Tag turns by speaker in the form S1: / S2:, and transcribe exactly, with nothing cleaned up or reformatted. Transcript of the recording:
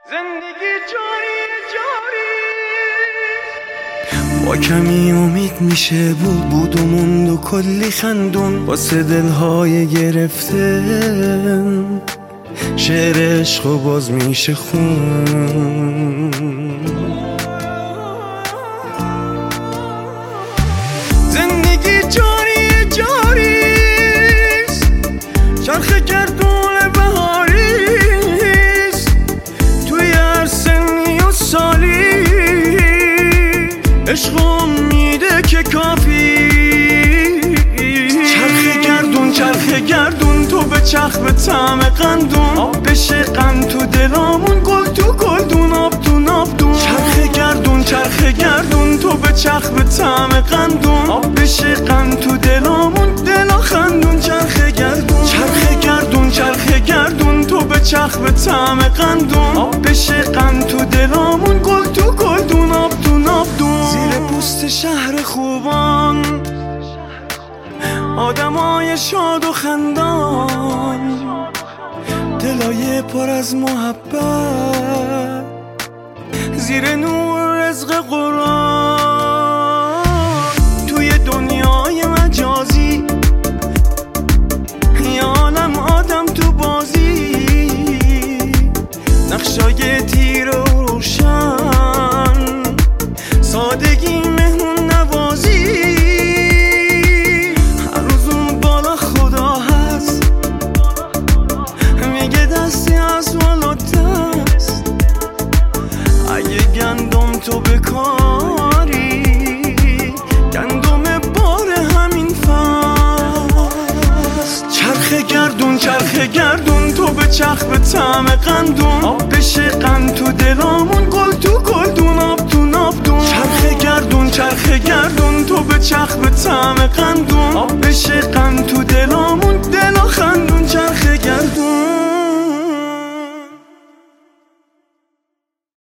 S1: زندگی جاری جاری
S2: با کمی امید میشه بود بود و موند و کلی خندون واسه دلهای گرفته شعر عشق و باز میشه خون.
S1: زندگی جاری جاریست چرخ گردون بهاریست توی هر سنی و سالی عشق امیده که کافی. چرخ گردون چرخ گردون تو به چرخ به طعم قندون آب بشه قند تو دلامون گل تو گلدون آب تو نابدون. چرخ گردون چرخ گردون تو به چرخ به طعم قندون آب بشه قند تو دلامون دلا خندون. چرخ گردون چرخ گردون چرخ گردون تو به چرخ به طعم قندون آب بشه قند تو دلامون گل تو گلدون آب تو نابدون. زیر پوست شهر خوبان آدمای شاد و خندان دلای پر از محبت زیر نور رزق قرآن. توی دنیای مجازی یه عالم آدم تو بازی نقشای تیره و روشن سادگی مهمون نوازی. گندم تو بکاری گندم بار همین فصل. چرخ گردون چرخ گردون تو به چرخ به طعم قندون آب بشه قند تو دلامون گل تو گلدون آب تو نابدون. چرخ گردون چرخ گردون تو به چرخ به طعم قندون آب بشه قند تو دلامون دلا خندون.